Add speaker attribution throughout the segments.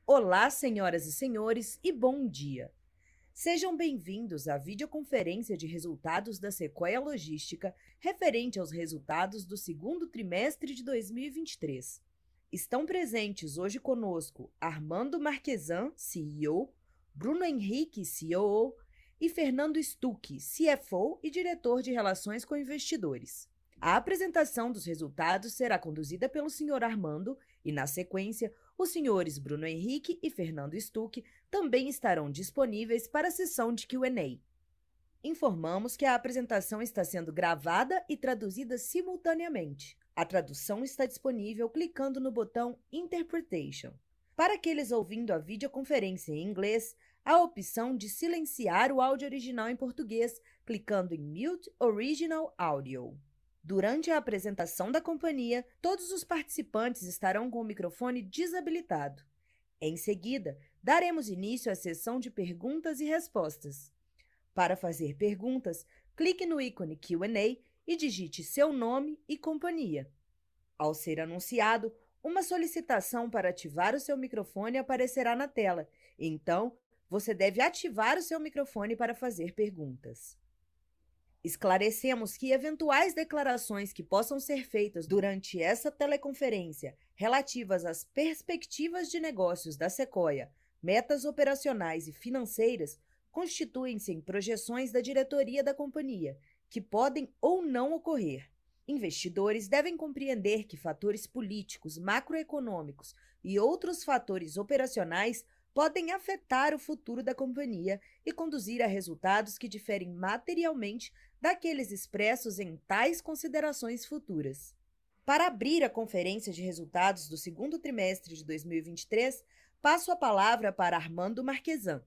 Speaker 1: Olá, senhoras e senhores, e bom dia! Sejam bem-vindos à videoconferência de resultados da Sequoia Logística referente aos resultados do segundo trimestre de 2023. Estão presentes hoje conosco Armando Marchesan, CEO, Bruno Henrique, COO, e Fernando Stucchi, CFO e diretor de Relações com Investidores. A apresentação dos resultados será conduzida pelo Sr. Armando e, na sequência, os senhores Bruno Henrique e Fernando Stucchi também estarão disponíveis para a sessão de Q&A. Informamos que a apresentação está sendo gravada e traduzida simultaneamente. A tradução está disponível clicando no botão Interpretation. Para aqueles ouvindo a videoconferência em inglês, há a opção de silenciar o áudio original em português, clicando em Mute Original Audio. Durante a apresentação da companhia, todos os participantes estarão com o microfone desabilitado. Em seguida, daremos início à sessão de perguntas e respostas. Para fazer perguntas, clique no ícone Q&A e digite seu nome e companhia. Ao ser anunciado, uma solicitação para ativar o seu microfone aparecerá na tela. Então, você deve ativar o seu microfone para fazer perguntas. Esclarecemos que eventuais declarações que possam ser feitas durante essa teleconferência relativas às perspectivas de negócios da Sequoia, metas operacionais e financeiras, constituem-se em projeções da diretoria da companhia, que podem ou não ocorrer. Investidores devem compreender que fatores políticos, macroeconômicos e outros fatores operacionais podem afetar o futuro da companhia e conduzir a resultados que diferem materialmente daqueles expressos em tais considerações futuras. Para abrir a conferência de resultados do segundo trimestre de 2023, passo a palavra para Armando Marchesan.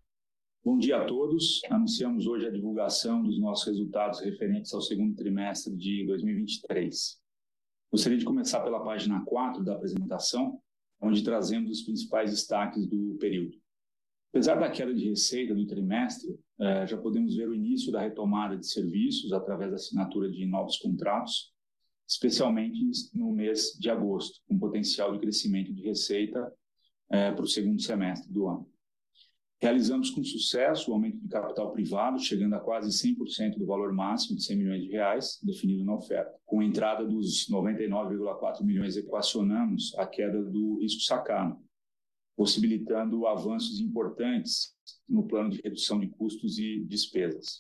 Speaker 2: Bom dia a todos. Anunciamos hoje a divulgação dos nossos resultados referentes ao segundo trimestre de 2023. Gostaria de começar pela página 4 da apresentação, onde trazemos os principais destaques do período. Apesar da queda de receita do trimestre, já podemos ver o início da retomada de serviços através da assinatura de novos contratos, especialmente no mês de agosto, com potencial de crescimento de receita para o segundo semestre do ano. Realizamos com sucesso o aumento de capital privado, chegando a quase 100% do valor máximo de R$100 milhões definido na oferta. Com a entrada dos 99,4 milhões, equacionamos a queda do risco sacado, possibilitando avanços importantes no plano de redução de custos e despesas.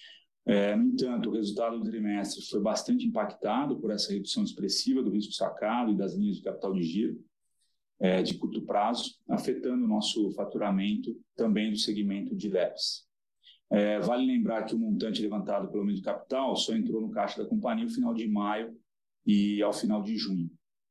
Speaker 2: No entanto, o resultado do trimestre foi bastante impactado por essa redução expressiva do risco sacado e das linhas de capital de giro de curto prazo, afetando o nosso faturamento também do segmento de leves. Vale lembrar que o montante levantado pelo meio de capital só entrou no caixa da companhia no final de maio e ao final de junho.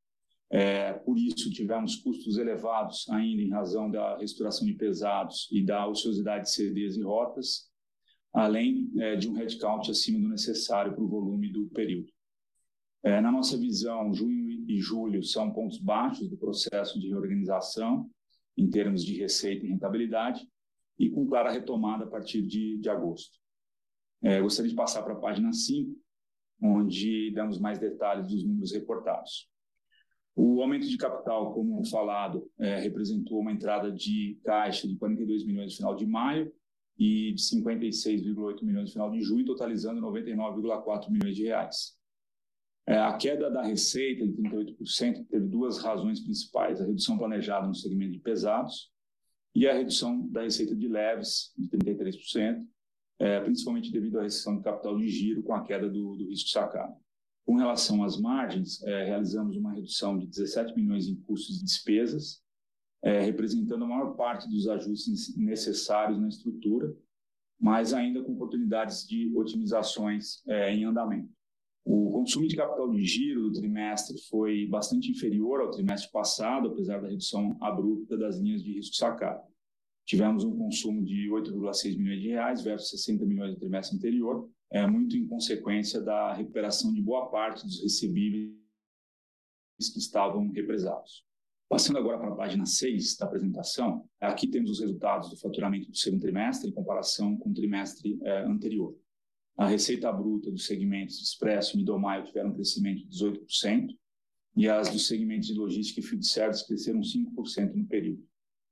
Speaker 2: Por isso, tivemos custos elevados ainda em razão da reestruturação de pesados e da ociosidade de CDs e rotas, além de um headcount acima do necessário para o volume do período. Na nossa visão, junho e julho são pontos baixos do processo de reorganização em termos de receita e rentabilidade e com clara retomada a partir de agosto. Gostaria de passar para a página 5, onde damos mais detalhes dos números reportados. O aumento de capital, como falado, representou uma entrada de caixa de 42 milhões no final de maio e de 56,8 milhões no final de junho, totalizando 99,4 milhões de reais. A queda da receita de 38% teve duas razões principais: a redução planejada no segmento de pesados e a redução da receita de leves de 33%, principalmente devido à restrição de capital de giro com a queda do risco sacado. Com relação às margens, realizamos uma redução de 17 milhões em custos e despesas, representando a maior parte dos ajustes necessários na estrutura, mas ainda com oportunidades de otimizações em andamento. O consumo de capital de giro do trimestre foi bastante inferior ao trimestre passado, apesar da redução abrupta das linhas de risco sacado. Tivemos um consumo de 8,6 milhões de reais versus 60 milhões no trimestre anterior, muito em consequência da recuperação de boa parte dos recebíveis que estavam represados. Passando agora para a página 6 da apresentação, aqui temos os resultados do faturamento do segundo trimestre em comparação com o trimestre anterior. A receita bruta dos segmentos de Expresso e Middle Mile tiveram um crescimento de 18% e as dos segmentos de logística e field service cresceram 5% no período.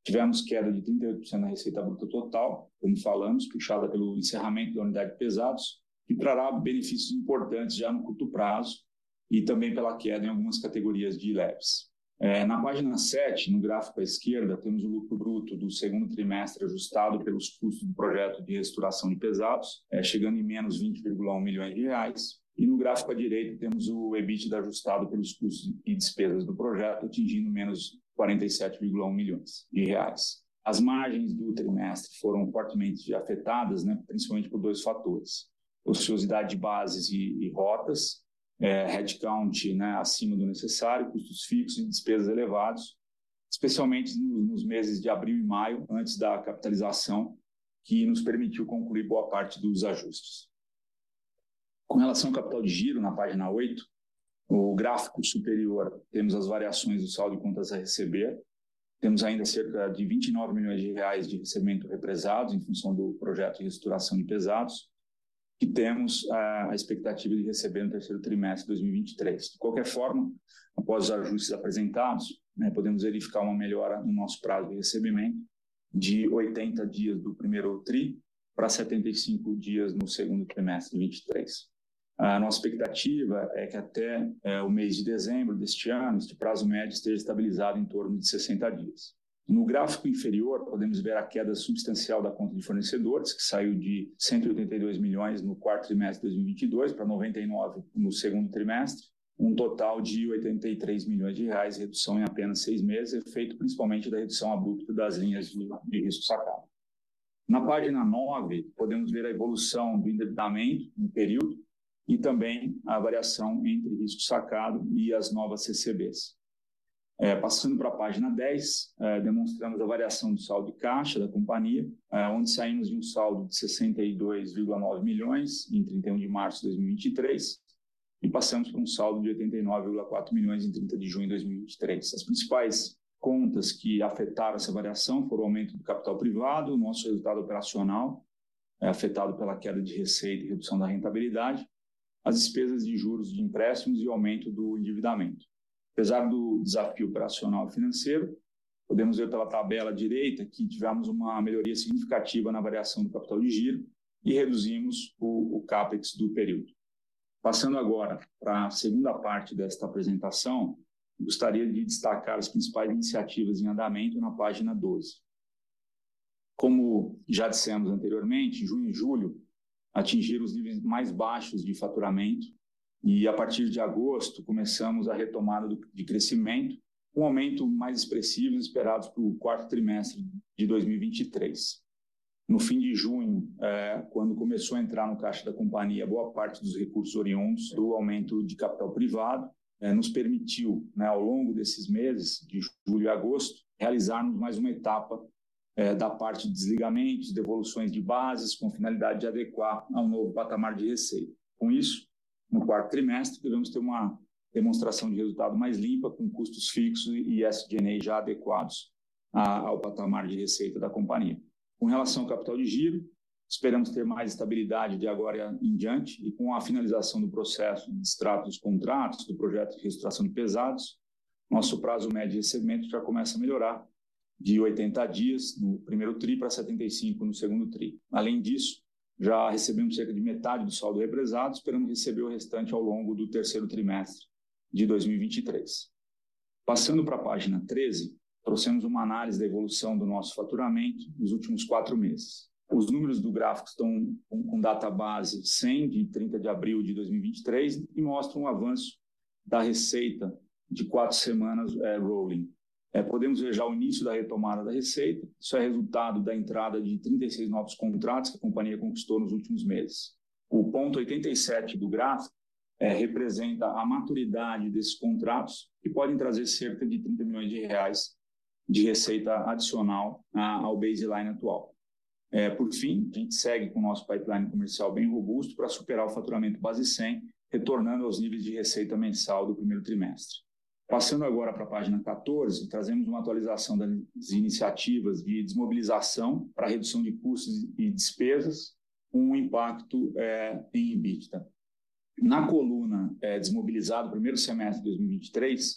Speaker 2: Tivemos queda de 38% na receita bruta total, como falamos, puxada pelo encerramento da unidade de pesados, que trará benefícios importantes já no curto prazo e também pela queda em algumas categorias de leves. Na página 7, no gráfico à esquerda, temos o lucro bruto do segundo trimestre ajustado pelos custos do projeto de reestruturação de pesados, chegando em menos 20,1 milhões de reais. E no gráfico à direita temos o EBITDA ajustado pelos custos e despesas do projeto, atingindo menos 47,1 milhões de reais. As margens do trimestre foram fortemente afetadas, principalmente por dois fatores: ociosidade de bases e rotas, headcount acima do necessário, custos fixos e despesas elevados, especialmente nos meses de abril e maio, antes da capitalização, que nos permitiu concluir boa parte dos ajustes. Com relação ao capital de giro, na página 8, o gráfico superior, temos as variações do saldo de contas a receber. Temos ainda cerca de 29 milhões de reais de recebimento represados em função do projeto de reestruturação de pesados, que temos a expectativa de receber no terceiro trimestre de 2023. De qualquer forma, após os ajustes apresentados, podemos verificar uma melhora no nosso prazo de recebimento de 80 dias do primeiro TRI para 75 dias no segundo trimestre de 2023. A nossa expectativa é que até o mês de dezembro deste ano, este prazo médio esteja estabilizado em torno de 60 dias. No gráfico inferior, podemos ver a queda substancial da conta de fornecedores, que saiu de 182 milhões no quarto trimestre de 2022 para 99 no segundo trimestre, um total de 83 milhões de reais, redução em apenas 6 meses, efeito principalmente da redução abrupta das linhas de risco sacado. Na página 9, podemos ver a evolução do endividamento no período e também a variação entre risco sacado e as novas CCBs. Passando para a página 10, demonstramos a variação do saldo de caixa da companhia, onde saímos de um saldo de 62,9 milhões em 31 de março de 2023 e passamos para um saldo de 89,4 milhões em 30 de junho de 2023. As principais contas que afetaram essa variação foram o aumento do capital privado, o nosso resultado operacional, afetado pela queda de receita e redução da rentabilidade, as despesas de juros de empréstimos e o aumento do endividamento. Apesar do desafio operacional e financeiro, podemos ver pela tabela direita que tivemos uma melhoria significativa na variação do capital de giro e reduzimos o CAPEX do período. Passando agora para a segunda parte desta apresentação, gostaria de destacar as principais iniciativas em andamento na página 12. Como já dissemos anteriormente, junho e julho atingiram os níveis mais baixos de faturamento e, a partir de agosto, começamos a retomada de crescimento, com um aumento mais expressivo esperados para o quarto trimestre de 2023. No fim de junho, quando começou a entrar no caixa da companhia boa parte dos recursos oriundos do aumento de capital privado, nos permitiu, ao longo desses meses, de julho e agosto, realizarmos mais uma etapa da parte de desligamentos, devoluções de bases, com finalidade de adequar ao novo patamar de receita. Com isso, no quarto trimestre, devemos ter uma demonstração de resultado mais limpa, com custos fixos e SG&A já adequados ao patamar de receita da companhia. Com relação ao capital de giro, esperamos ter mais estabilidade de agora em diante e, com a finalização do processo de extrato dos contratos do projeto de reestruturação de pesados, nosso prazo médio de recebimento já começa a melhorar, de 80 dias no primeiro TRI para 75 no segundo TRI. Além disso, já recebemos cerca de metade do saldo represado, esperamos receber o restante ao longo do terceiro trimestre de 2023. Passando para a página 13, trouxemos uma análise da evolução do nosso faturamento nos últimos 4 meses. Os números do gráfico estão com data base 100 de 30 de abril de 2023 e mostram um avanço da receita de 4 semanas rolling. Podemos ver já o início da retomada da receita. Isso é resultado da entrada de 36 novos contratos que a companhia conquistou nos últimos meses. O ponto 87 do gráfico representa a maturidade desses contratos, que podem trazer cerca de 30 milhões de reais de receita adicional ao baseline atual. Por fim, a gente segue com o nosso pipeline comercial bem robusto para superar o faturamento base 100, retornando aos níveis de receita mensal do primeiro trimestre. Passando agora para a página 14, trazemos uma atualização das iniciativas de desmobilização para redução de custos e despesas, com um impacto em EBITDA. Na coluna desmobilizado, primeiro semestre de 2023,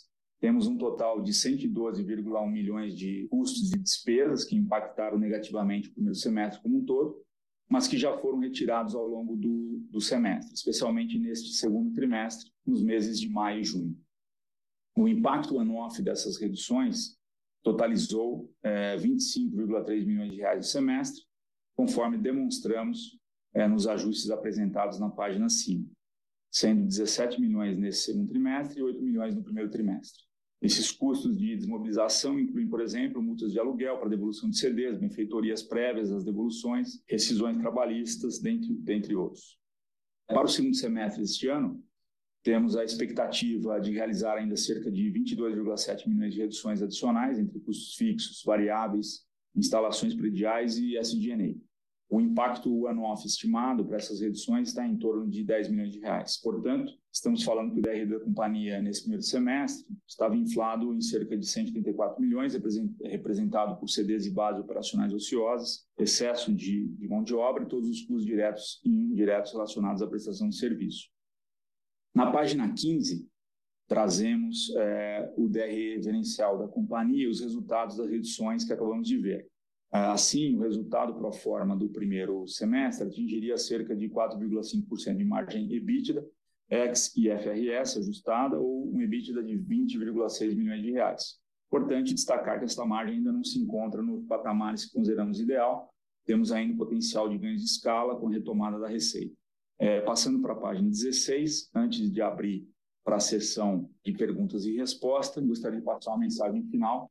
Speaker 2: temos um total de 112,1 milhões de custos e despesas que impactaram negativamente o primeiro semestre como um todo, mas que já foram retirados ao longo do semestre, especialmente neste segundo trimestre, nos meses de maio e junho. O impacto on-off dessas reduções totalizou 25,3 milhões de reais no semestre, conforme demonstramos nos ajustes apresentados na página acima, sendo 17 milhões nesse segundo trimestre e 8 milhões no primeiro trimestre. Esses custos de desmobilização incluem, por exemplo, multas de aluguel para devolução de CDs, benfeitorias prévias às devoluções, rescisões trabalhistas, dentre outros. Para o segundo semestre deste ano, temos a expectativa de realizar ainda cerca de 22,7 milhões de reduções adicionais entre custos fixos, variáveis, instalações prediais e SG&A. O impacto on-off estimado para essas reduções está em torno de 10 milhões de reais. Portanto, estamos falando que o DRE da companhia nesse primeiro semestre estava inflado em cerca de 184 milhões, representado por CDs e bases operacionais ociosas, excesso de mão de obra e todos os custos diretos e indiretos relacionados à prestação de serviço. Na página 15, trazemos o DRE gerencial da companhia e os resultados das reduções que acabamos de ver. Assim, o resultado pro forma do primeiro semestre atingiria cerca de 4,5% de margem EBITDA, ex-IFRS ajustada, ou um EBITDA de 20,6 milhões de reais. Importante destacar que esta margem ainda não se encontra nos patamares que consideramos ideal, temos ainda potencial de ganhos de escala com a retomada da receita. Passando para a página 16, antes de abrir para a sessão de perguntas e respostas, gostaria de passar uma mensagem final.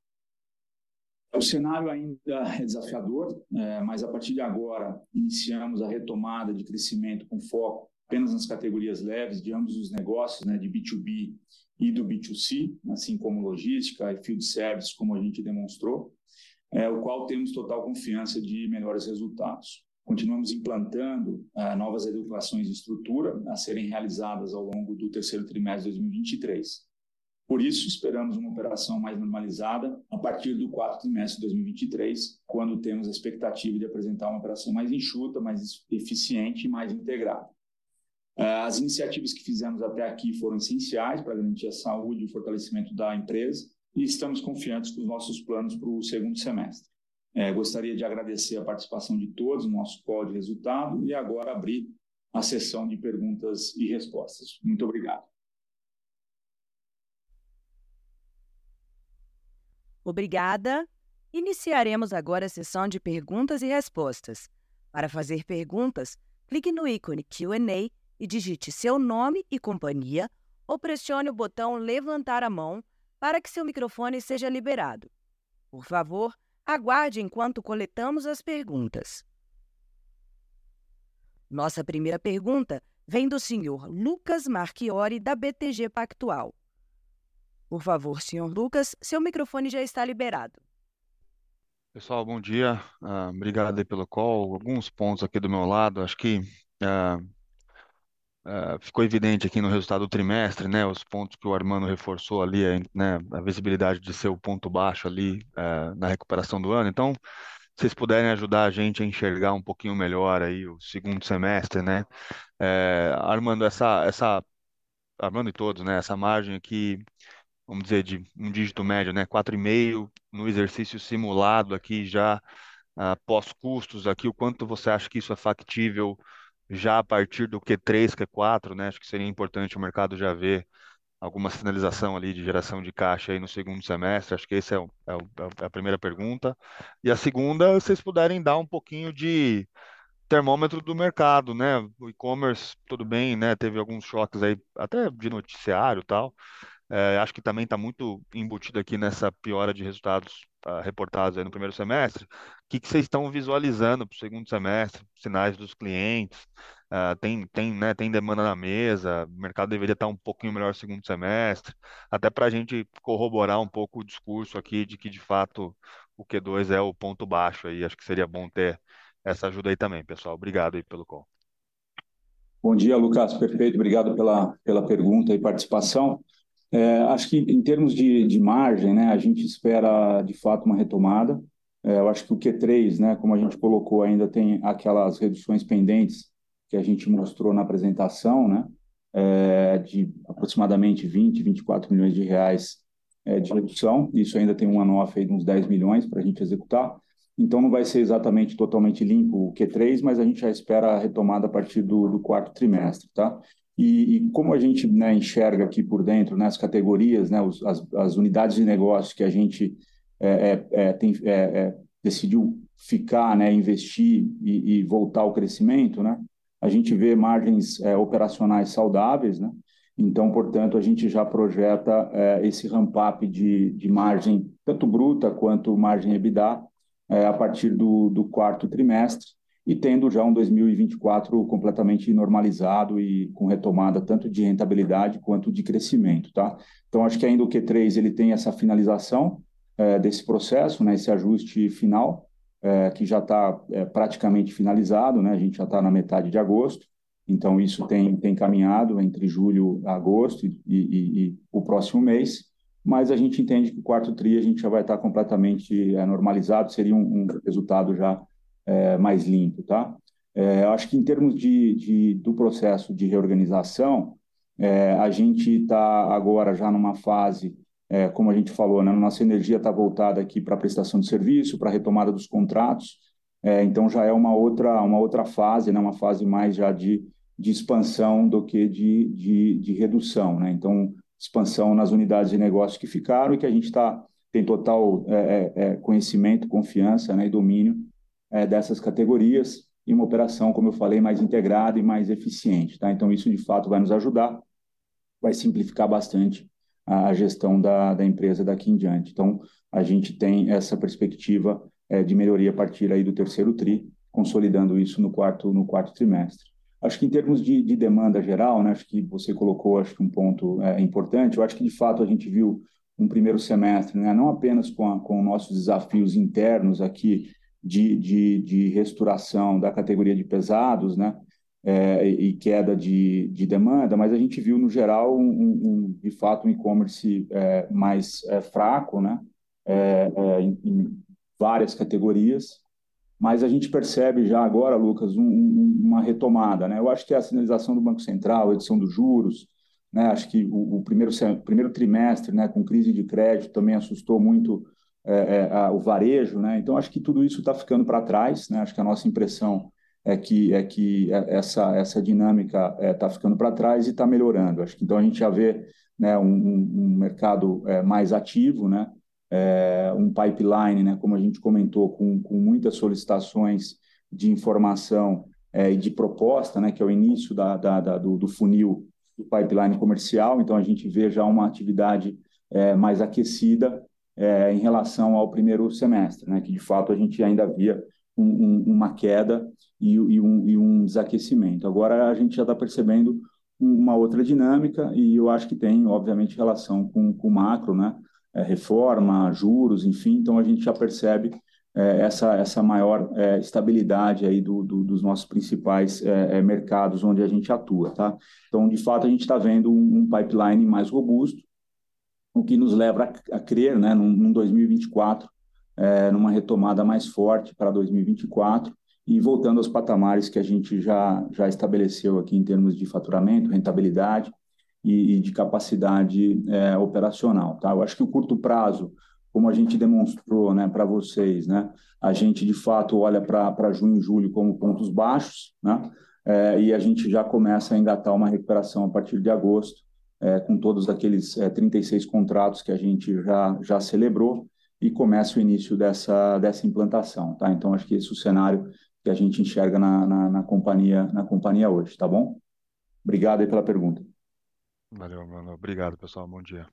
Speaker 2: O cenário ainda é desafiador, mas a partir de agora iniciamos a retomada de crescimento com foco apenas nas categorias leves de ambos os negócios, de B2B e do B2C, assim como logística e field service, como a gente demonstrou, o qual temos total confiança de melhores resultados. Continuamos implantando novas adequações de estrutura a serem realizadas ao longo do terceiro trimestre de 2023. Por isso, esperamos uma operação mais normalizada a partir do quarto trimestre de 2023, quando temos a expectativa de apresentar uma operação mais enxuta, mais eficiente e mais integrada. As iniciativas que fizemos até aqui foram essenciais para garantir a saúde e o fortalecimento da empresa e estamos confiantes com os nossos planos para o segundo semestre. Gostaria de agradecer a participação de todos no nosso call de resultado e agora abrir a sessão de perguntas e respostas. Muito obrigado.
Speaker 1: Obrigada. Iniciaremos agora a sessão de perguntas e respostas. Para fazer perguntas, clique no ícone Q&A e digite seu nome e companhia ou pressione o botão levantar a mão para que seu microfone seja liberado. Por favor, aguarde enquanto coletamos as perguntas. Nossa primeira pergunta vem do senhor Lucas Marchiori, da BTG Pactual. Por favor, senhor Lucas, seu microfone já está liberado.
Speaker 3: Pessoal, bom dia. Obrigado aí pelo call. Alguns pontos aqui do meu lado. Acho que ficou evidente aqui no resultado do trimestre, os pontos que o Armando reforçou ali, a visibilidade de ser o ponto baixo ali na recuperação do ano. Então, se vocês puderem ajudar a gente a enxergar um pouquinho melhor aí o segundo semestre, Armando, Armando e todos, essa margem aqui, vamos dizer, de um dígito médio, 4,5 no exercício simulado aqui já pós-custos aqui, o quanto você acha que isso é factível já a partir do Q3, Q4, Acho que seria importante o mercado já ver alguma sinalização ali de geração de caixa aí no segundo semestre. Acho que essa é a primeira pergunta. E a segunda, vocês puderem dar um pouquinho de termômetro do mercado, O e-commerce, tudo bem, Teve alguns choques aí, até de noticiário e tal. Acho que também está muito embutido aqui nessa piora de resultados reportados aí no primeiro semestre. O que vocês estão visualizando para o segundo semestre? Sinais dos clientes? Tem demanda na mesa? O mercado deveria estar um pouquinho melhor no segundo semestre? Até para a gente corroborar um pouco o discurso aqui de que, de fato, o Q2 é o ponto baixo aí. Acho que seria bom ter essa ajuda aí também, pessoal. Obrigado aí pelo call.
Speaker 2: Bom dia, Lucas. Perfeito. Obrigado pela pergunta e participação. Acho que em termos de margem, a gente espera de fato uma retomada. Eu acho que o Q3, como a gente colocou, ainda tem aquelas reduções pendentes que a gente mostrou na apresentação, de aproximadamente 20, 24 milhões de reais de redução. Isso ainda tem um one-off aí de uns 10 milhões para a gente executar. Então, não vai ser exatamente totalmente limpo o Q3, mas a gente já espera a retomada a partir do quarto trimestre, tá? E como a gente, né, enxerga aqui por dentro, né, as categorias, né, as unidades de negócio que a gente decidiu ficar, né, investir e voltar ao crescimento, né, a gente vê margens operacionais saudáveis, né? Então, portanto, a gente já projeta esse ramp-up de margem, tanto bruta quanto margem EBITDA, a partir do quarto trimestre, e tendo já um 2024 completamente normalizado e com retomada tanto de rentabilidade quanto de crescimento, tá? Então, acho que ainda o Q3 ele tem essa finalização desse processo, né, esse ajuste final, que já está praticamente finalizado, né? A gente já está na metade de agosto, então isso tem caminhado entre julho e agosto e o próximo mês, mas a gente entende que o quarto TRI a gente já vai estar completamente normalizado, seria um resultado já mais limpo, tá? Acho que em termos do processo de reorganização, a gente está agora já numa fase, como a gente falou, né, nossa energia está voltada aqui para a prestação de serviço, para a retomada dos contratos, então já é uma outra fase, né, uma fase mais já de expansão do que de redução, né? Então, expansão nas unidades de negócio que ficaram e que a gente tem total conhecimento, confiança, né, e domínio dessas categorias e uma operação, como eu falei, mais integrada e mais eficiente, tá? Então, isso de fato vai nos ajudar, vai simplificar bastante a gestão da empresa daqui em diante. Então, a gente tem essa perspectiva de melhoria a partir aí do terceiro TRI, consolidando isso no quarto trimestre. Acho que em termos de demanda geral, né, acho que você colocou um ponto importante. Eu acho que, de fato, a gente viu um primeiro semestre, né, não apenas com nossos desafios internos aqui de reestruturação da categoria de pesados, né, e queda de demanda, mas a gente viu, no geral, de fato, um e-commerce mais fraco, né, em várias categorias, mas a gente percebe já agora, Lucas, uma retomada, né? Eu acho que a sinalização do Banco Central, a edição dos juros, né? Acho que o primeiro trimestre, né, com crise de crédito, também assustou muito o varejo, né? Então, acho que tudo isso está ficando para trás, né? Acho que a nossa impressão é que essa dinâmica está ficando para trás e está melhorando. Acho que então a gente já vê, né, um mercado mais ativo, né? Um pipeline, né, como a gente comentou, com muitas solicitações de informação e de proposta, né, que é o início do funil do pipeline comercial. Então, a gente vê já uma atividade mais aquecida em relação ao primeiro semestre, né, que, de fato, a gente ainda via uma queda e um desaquecimento. Agora, a gente já está percebendo uma outra dinâmica e eu acho que tem, obviamente, relação com o macro, né, reforma, juros, enfim. Então, a gente já percebe essa maior estabilidade aí dos nossos principais mercados onde a gente atua, tá? Então, de fato, a gente está vendo um pipeline mais robusto, o que nos leva a crer, né, num 2024, numa retomada mais forte para 2024 e voltando aos patamares que a gente já estabeleceu aqui em termos de faturamento, rentabilidade e de capacidade operacional, tá? Eu acho que o curto prazo, como a gente demonstrou, né, para vocês, né, a gente de fato olha para junho e julho como pontos baixos, né, e a gente já começa a engatar uma recuperação a partir de agosto, com todos aqueles 36 contratos que a gente já celebrou e começa o início dessa implantação, tá? Então, acho que esse é o cenário que a gente enxerga na companhia hoje, tá bom? Obrigado aí pela pergunta.
Speaker 3: Valeu, mano. Obrigado, pessoal. Bom dia.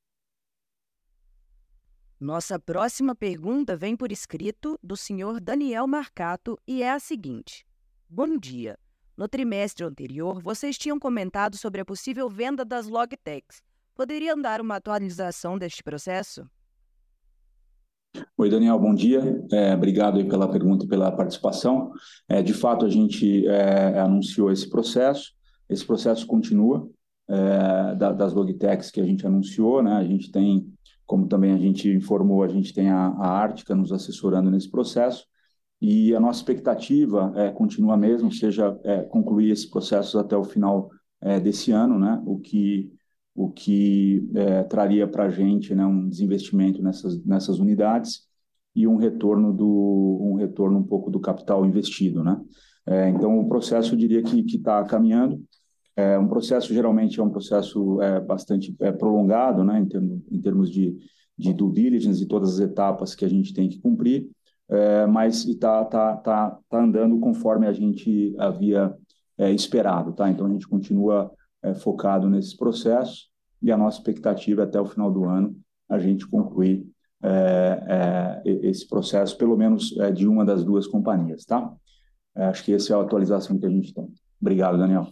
Speaker 1: Nossa próxima pergunta vem por escrito do senhor Daniel Marcato e é a seguinte: bom dia. No trimestre anterior, vocês tinham comentado sobre a possível venda das Logitechs. Poderiam dar uma atualização deste processo?
Speaker 2: Oi, Daniel, bom dia. Obrigado aí pela pergunta e pela participação. De fato, a gente anunciou esse processo. Esse processo continua das Logitechs que a gente anunciou, né? A gente tem, como também a gente informou, a gente tem a Ártica nos assessorando nesse processo. E a nossa expectativa continua mesmo, seja concluir esse processo até o final desse ano, né? O que o que traria para a gente, né, um desinvestimento nessas unidades e um retorno um pouco do capital investido, né? Então, o processo, eu diria que está caminhando. Um processo, geralmente, é um processo bastante prolongado, né, em termos de due diligence e todas as etapas que a gente tem que cumprir, mas está andando conforme a gente havia esperado, tá? Então, a gente continua focado nesses processos e a nossa expectativa é até o final do ano a gente concluir esse processo, pelo menos de uma das duas companhias, tá? Acho que essa é a atualização que a gente tem. Obrigado, Daniel.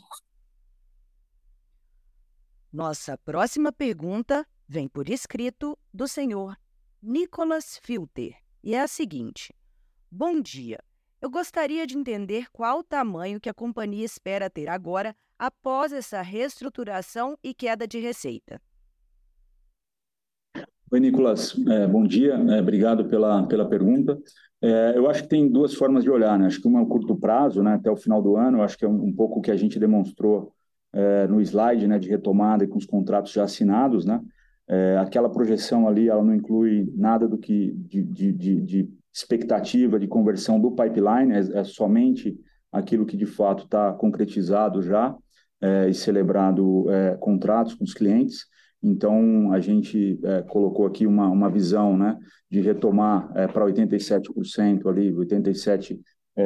Speaker 1: Nossa próxima pergunta vem por escrito do senhor Nicholas Filter e é a seguinte: bom dia. Eu gostaria de entender qual o tamanho que a companhia espera ter agora após essa reestruturação e queda de receita.
Speaker 2: Oi, Nicolas. Bom dia. Obrigado pela pergunta. Eu acho que tem duas formas de olhar, né? Acho que uma é o curto prazo, né? Até o final do ano. Eu acho que é um pouco o que a gente demonstrou no slide, né? De retomada e com os contratos já assinados, né? Aquela projeção ali, ela não inclui nada do que de expectativa de conversão do pipeline, é somente aquilo que de fato está concretizado já e celebrado contratos com os clientes. Então, a gente colocou aqui uma visão, né, de retomar para 87% ali, 87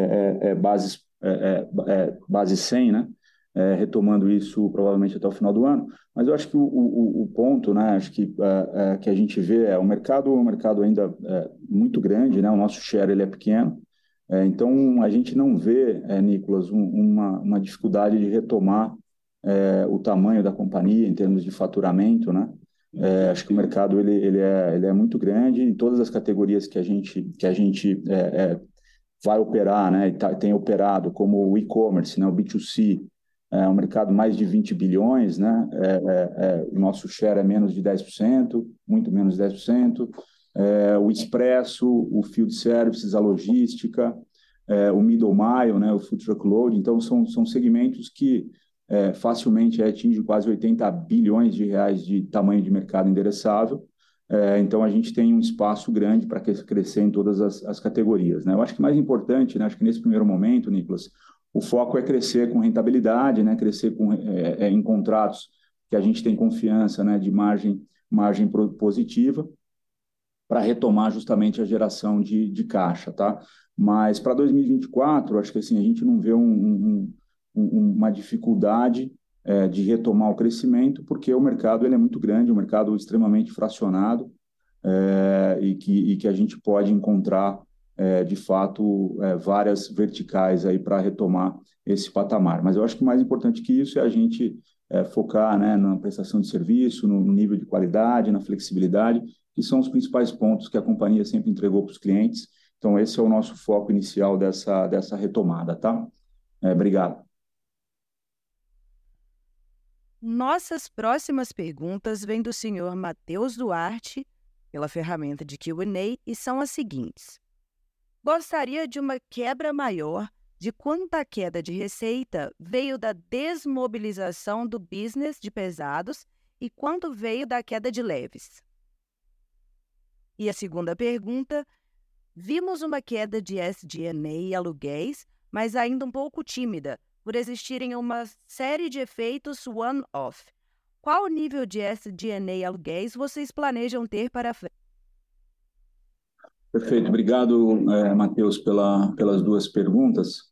Speaker 2: base 100, né, retomando isso provavelmente até o final do ano. Mas eu acho que o ponto, né, acho que a gente vê é um mercado ainda muito grande, né, o nosso share ele é pequeno. Então, a gente não vê, Nicolas, uma dificuldade de retomar o tamanho da companhia em termos de faturamento, né? Acho que o mercado ele é muito grande em todas as categorias que a gente vai operar, né? E tem operado, como o e-commerce, né? O B2C, um mercado mais de 20 bilhões, né? O nosso share é menos de 10%, muito menos de 10%. O expresso, o field services, a logística, o middle mile, né? O food truckload. Então, são segmentos que facilmente atinge quase 80 bilhões de reais de tamanho de mercado endereçável. Então, a gente tem um espaço grande para crescer em todas as categorias, né? Eu acho que mais importante, né, acho que nesse primeiro momento, Nicolas, o foco é crescer com rentabilidade, né, crescer em contratos que a gente tem confiança, né, de margem positiva, para retomar justamente a geração de caixa, tá? Mas para 2024, acho que assim, a gente não vê uma dificuldade de retomar o crescimento, porque o mercado ele é muito grande, um mercado extremamente fracionado, e que a gente pode encontrar, de fato, várias verticais aí para retomar esse patamar. Mas eu acho que o mais importante que isso é a gente focar, né, na prestação de serviço, no nível de qualidade, na flexibilidade, que são os principais pontos que a companhia sempre entregou para os clientes. Então, esse é o nosso foco inicial dessa retomada, tá? Obrigado.
Speaker 1: Nossas próximas perguntas vêm do senhor Matheus Duarte, pela ferramenta de Q&A, e são as seguintes. Gostaria de uma quebra maior de quanta queda de receita veio da desmobilização do business de pesados e quanto veio da queda de leves. E a segunda pergunta, vimos uma queda de SG&A e aluguéis, mas ainda um pouco tímida, por existirem uma série de efeitos one-off. Qual o nível de SG&A e aluguéis vocês planejam ter para frente?
Speaker 2: Perfeito, obrigado, Matheus, pelas duas perguntas.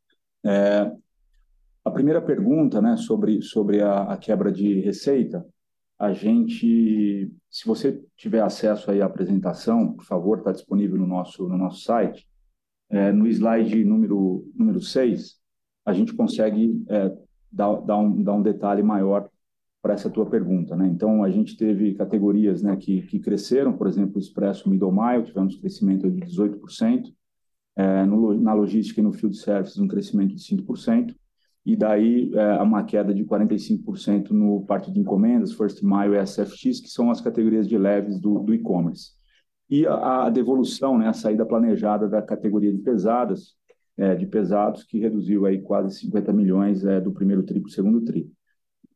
Speaker 2: A primeira pergunta, né, sobre a quebra de receita, a gente, se você tiver acesso aí à apresentação, por favor, está disponível no nosso site, no slide número 6, a gente consegue dar um detalhe maior para essa tua pergunta, né? Então, a gente teve categorias, né, que cresceram, por exemplo, o Expresso Middle Mile, tivemos crescimento de 18%, na logística e no field services um crescimento de 5%, e daí uma queda de 45% no parte de encomendas, First Mile e SFX, que são as categorias de leves do e-commerce. E a devolução, né, a saída planejada da categoria de pesados, que reduziu aí quase 50 milhões do primeiro tri para o segundo tri.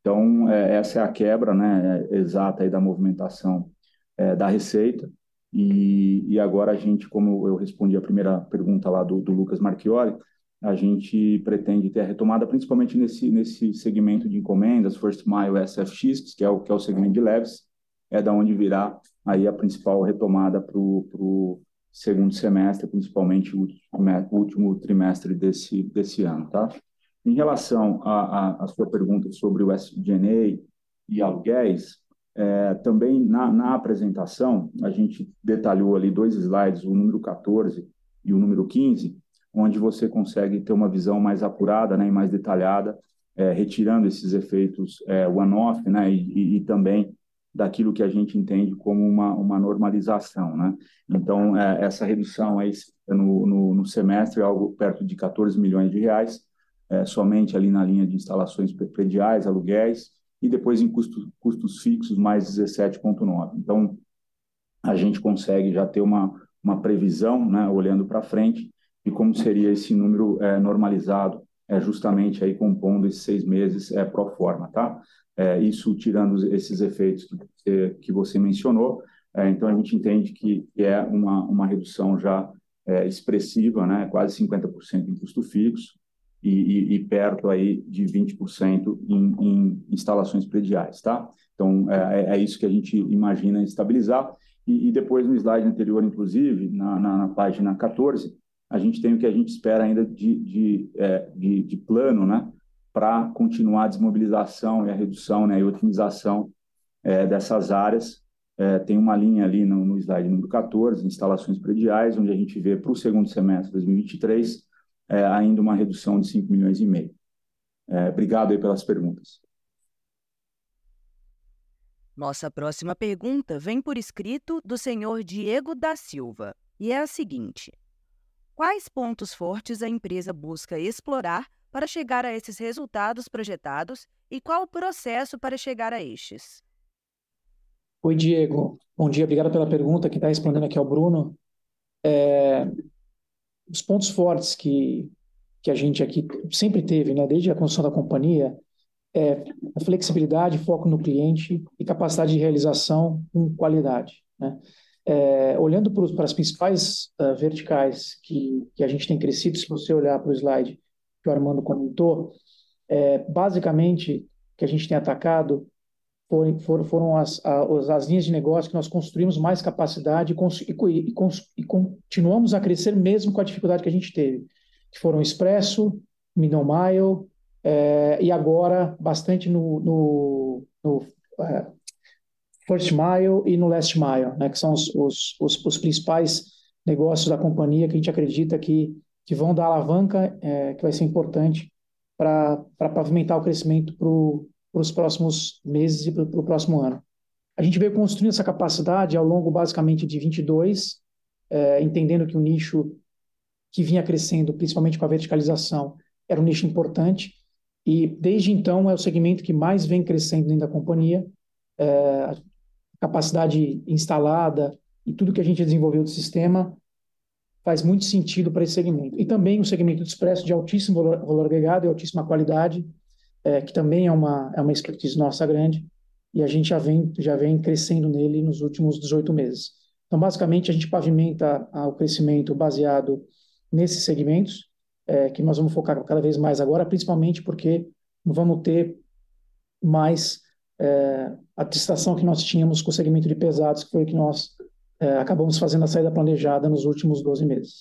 Speaker 2: Então, essa é a quebra, né, exata aí da movimentação da receita. E agora a gente, como eu respondi a primeira pergunta lá do Lucas Marchiori, a gente pretende ter a retomada principalmente nesse segmento de encomendas, First Mile SFX, que é o segmento de leves, é da onde virá aí a principal retomada para o segundo semestre, principalmente o último trimestre desse ano, tá? Em relação à sua pergunta sobre o SG&A e aluguéis, também na apresentação, a gente detalhou ali 2 slides, o número 14 e o número 15, onde você consegue ter uma visão mais apurada, né, e mais detalhada, retirando esses efeitos one-off, né, e também daquilo que a gente entende como uma normalização, né? Então, essa redução aí no semestre é algo perto de 14 milhões de reais, somente ali na linha de instalações prediais, aluguéis, e depois em custos fixos mais 17,9. Então, a gente consegue já ter uma previsão, né, olhando para frente, de como seria esse número normalizado, justamente aí compondo esses 6 meses pro forma, tá? Isso tirando esses efeitos que você mencionou. Então, a gente entende que é uma redução já expressiva, né, quase 50% em custo fixo, e perto aí de 20% em instalações prediais, tá? Então, é isso que a gente imagina estabilizar. E depois, no slide anterior, inclusive, na página 14, a gente tem o que a gente espera ainda de plano, né, para continuar a desmobilização e a redução, né, e otimização dessas áreas. Tem uma linha ali no slide número 14, instalações prediais, onde a gente vê para o segundo semestre de 2023 ainda uma redução de 5 milhões e meio. Obrigado aí pelas perguntas.
Speaker 1: Nossa próxima pergunta vem por escrito do senhor Diego da Silva e é a seguinte: quais pontos fortes a empresa busca explorar para chegar a esses resultados projetados e qual o processo para chegar a estes?
Speaker 4: Oi, Diego. Bom dia, obrigado pela pergunta. Quem está respondendo aqui é o Bruno. Os pontos fortes que a gente aqui sempre teve, né, desde a construção da companhia, a flexibilidade, foco no cliente e capacidade de realização com qualidade, né? Olhando para as principais verticais que a gente tem crescido, se você olhar para o slide que o Armando comentou, basicamente, que a gente tem atacado foram as linhas de negócio que nós construímos mais capacidade e continuamos a crescer mesmo com a dificuldade que a gente teve, que foram Expresso, Middle Mile, e agora bastante no First Mile e no Last Mile, né, que são os principais negócios da companhia que a gente acredita que vão dar alavanca, que vai ser importante para pavimentar o crescimento para os próximos meses e para o próximo ano. A gente veio construindo essa capacidade ao longo, basicamente, de 22, entendendo que o nicho que vinha crescendo, principalmente com a verticalização, era um nicho importante, e desde então é o segmento que mais vem crescendo dentro da companhia. A capacidade instalada e tudo que a gente desenvolveu do sistema faz muito sentido para esse segmento. E também o segmento de Expresso de altíssimo valor agregado e altíssima qualidade, que também é uma expertise nossa grande, e a gente já vem crescendo nele nos últimos 18 meses. Então, basicamente, a gente pavimenta o crescimento baseado nesses segmentos, que nós vamos focar cada vez mais agora, principalmente porque não vamos ter mais a distração que nós tínhamos com o segmento de pesados, que foi o que nós acabamos fazendo a saída planejada nos últimos 12 meses.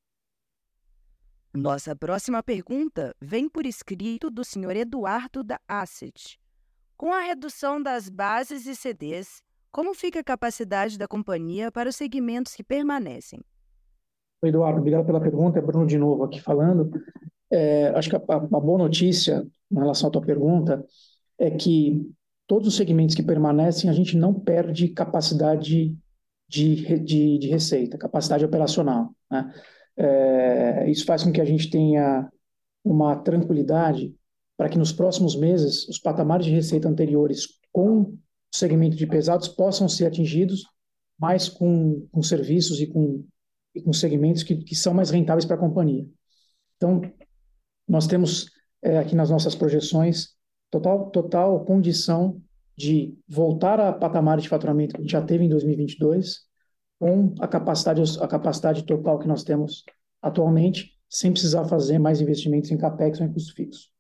Speaker 1: Nossa próxima pergunta vem por escrito do senhor Eduardo da Asset. Com a redução das bases e CDs, como fica a capacidade da companhia para os segmentos que permanecem?
Speaker 4: Oi, Eduardo, obrigado pela pergunta. É Bruno de novo aqui falando. Acho que a boa notícia em relação à tua pergunta é que todos os segmentos que permanecem, a gente não perde capacidade de receita, capacidade operacional, né? Isso faz com que a gente tenha uma tranquilidade para que nos próximos meses os patamares de receita anteriores com o segmento de pesados possam ser atingidos, mas com serviços e com segmentos que são mais rentáveis para a companhia. Então, nós temos aqui nas nossas projeções total condição de voltar a patamar de faturamento que a gente já teve em 2022, com a capacidade total que nós temos atualmente, sem precisar fazer mais investimentos em CAPEX ou em custo fixo.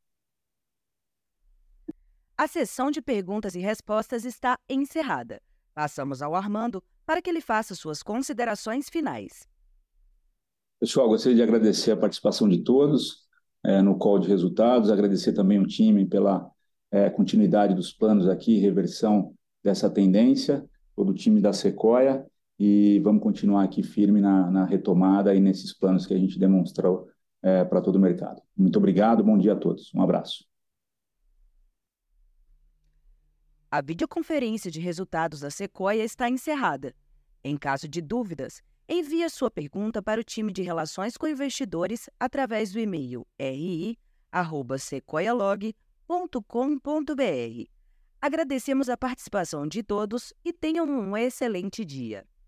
Speaker 1: A sessão de perguntas e respostas está encerrada. Passamos ao Armando para que ele faça suas considerações finais.
Speaker 2: Pessoal, gostaria de agradecer a participação de todos no call de resultados, agradecer também o time pela continuidade dos planos aqui, reversão dessa tendência, todo o time da Sequoia, e vamos continuar aqui firme na retomada e nesses planos que a gente demonstrou para todo o mercado. Muito obrigado, bom dia a todos. Um abraço.
Speaker 1: A videoconferência de resultados da Sequoia está encerrada. Em caso de dúvidas, envie a sua pergunta para o time de Relações com Investidores através do e-mail ri@sequoialog.com.br. Agradecemos a participação de todos e tenham um excelente dia.